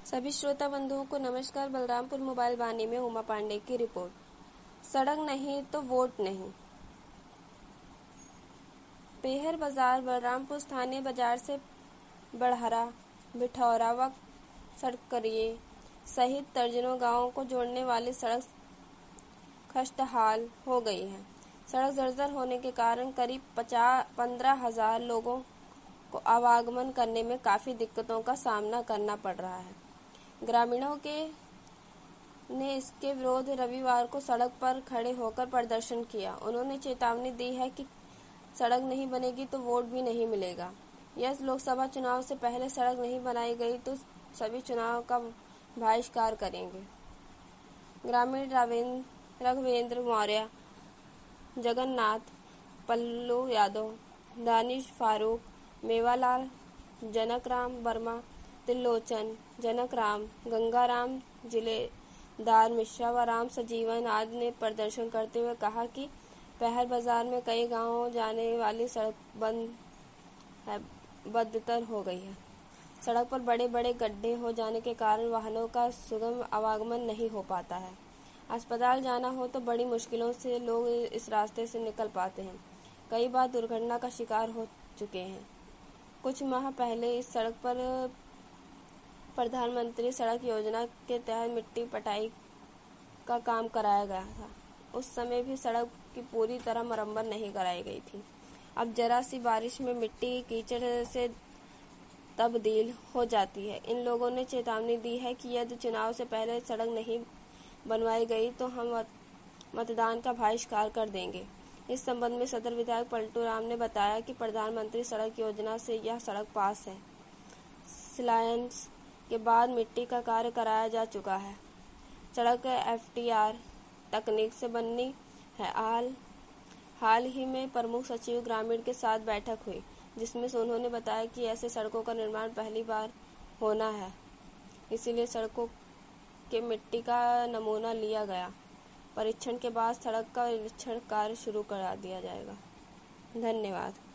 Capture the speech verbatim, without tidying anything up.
सभी श्रोता बंधुओं को नमस्कार। बलरामपुर मोबाइल वाणी में उमा पांडे की रिपोर्ट। सड़क नहीं तो वोट नहीं। पेहर बाजार बलरामपुर स्थानीय बाजार से बड़हरा, बिठौरा व सड़करिए सहित दर्जनों गांवों को जोड़ने वाली सड़क खस्ताहाल हो गई है। सड़क जर्जर होने के कारण करीब पचास पंद्रह हजार लोगों को आवागमन करने में काफी दिक्कतों का सामना करना पड़ रहा है। ग्रामीणों के ने इसके विरोध रविवार को सड़क पर खड़े होकर प्रदर्शन किया। उन्होंने चेतावनी दी है कि सड़क नहीं बनेगी तो वोट भी नहीं मिलेगा। यह लोकसभा चुनाव से पहले सड़क नहीं बनाई गई तो सभी चुनाव का बहिष्कार करेंगे। ग्रामीण राघवेंद्र मौर्य, जगन्नाथ, पल्लू यादव, दानिश फारूक, मेवालाल, जनकराम वर्मा, त्रिलोचन, जनकराम, गंगाराम, जिलेदार मिश्रा व राम सजीवन आदि ने प्रदर्शन करते हुए कहा कि पहर बाजार में कई गांवों जाने वाली सड़क बंद है बदतर हो गई है। सड़क पर बड़े बड़े गड्ढे हो जाने के कारण वाहनों का सुगम आवागमन नहीं हो पाता है। अस्पताल जाना हो तो बड़ी मुश्किलों से लोग इस रास्ते से निकल पाते हैं। कई बार दुर्घटना का शिकार हो चुके हैं। कुछ माह पहले इस सड़क पर प्रधानमंत्री सड़क योजना के तहत मिट्टी पटाई का काम कराया गया था। उस समय भी सड़क की पूरी तरह मरम्मत नहीं कराई गई थी। अब जरा सी बारिश में मिट्टी कीचड़ से तब्दील हो जाती है। इन लोगों ने चेतावनी दी है कि यदि चुनाव से पहले सड़क नहीं बनवाई गई तो हम मतदान का बहिष्कार कर देंगे। इस संबंध में सदर विधायक पलटू राम ने बताया कि प्रधानमंत्री सड़क योजना से यह सड़क पास है। शिलान्यास के बाद मिट्टी का कार्य कराया जा चुका है। सड़क एफ टी आर तकनीक से बननी है। हाल हाल ही में प्रमुख सचिव ग्रामीण के साथ बैठक हुई, जिसमें से उन्होंने बताया कि ऐसे सड़कों का निर्माण पहली बार होना है, इसीलिए सड़कों के मिट्टी का नमूना लिया गया। परीक्षण के बाद सड़क का निरीक्षण कार्य शुरू करा दिया जाएगा। धन्यवाद।